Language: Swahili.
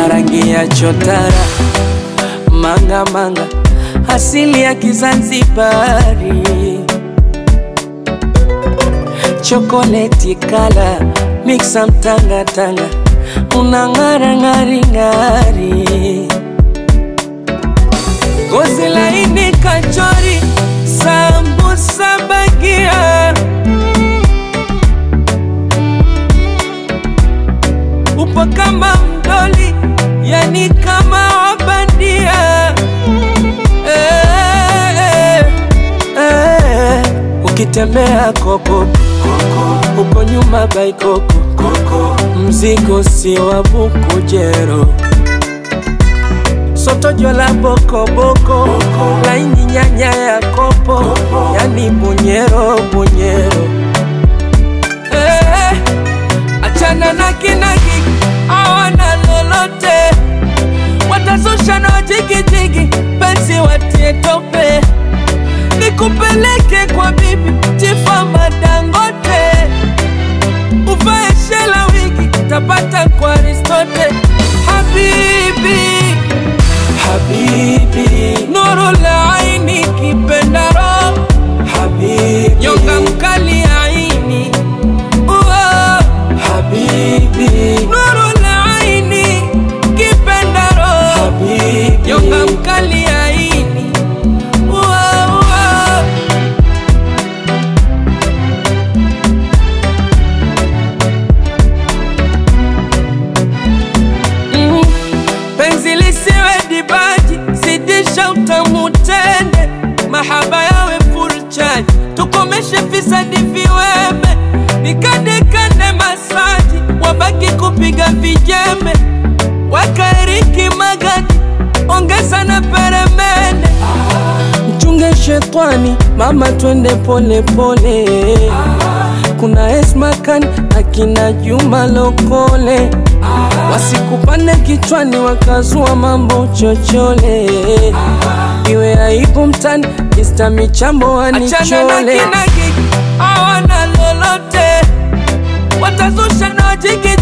na rangi ya chotara, manga manga, asili ya Kizanzibari. Chocolate color, mixa mtanga tanga, unang'ara ngari ngari. Gozi laini kachori, sambusa bagia, upo kama mdoli, yani kama wabandia. Ukitembea koko, uko nyuma bai koko, mzigo si wa Bukujero. Soto jola boko boko, laini nyanya ya kopo, yani bunyero bunyero. Achana na kinagi, awana lolote, watazusha na jigi jigi, penzi watie tope. Nikupeleke kwa bibi Tifama Dangote, uvae shela wigi, tapata kwa Aristote. Habibi, habibi, nuru la aini kipendaro. Habibi, nyonga mkali aini. Habibi, nuru la aini kipendaro. Habibi, nyonga mkali aini. Utamutende, mahaba yawe full charge, tukomeshe fisadi viweme. Nikande kande masaji, wabaki kupiga vijembe. Wakairiki magadi, ongeza na peremende. Mchunge shetwani, mama twende pole pole. Kuna Esmakan, akina Juma Lokole. Wasikupane kichwani wakazua mambo chochole. Iwe aibu mtani, Mr. Michambo wanichole. Achana na kinagi, awana lolote, watazusha na jigi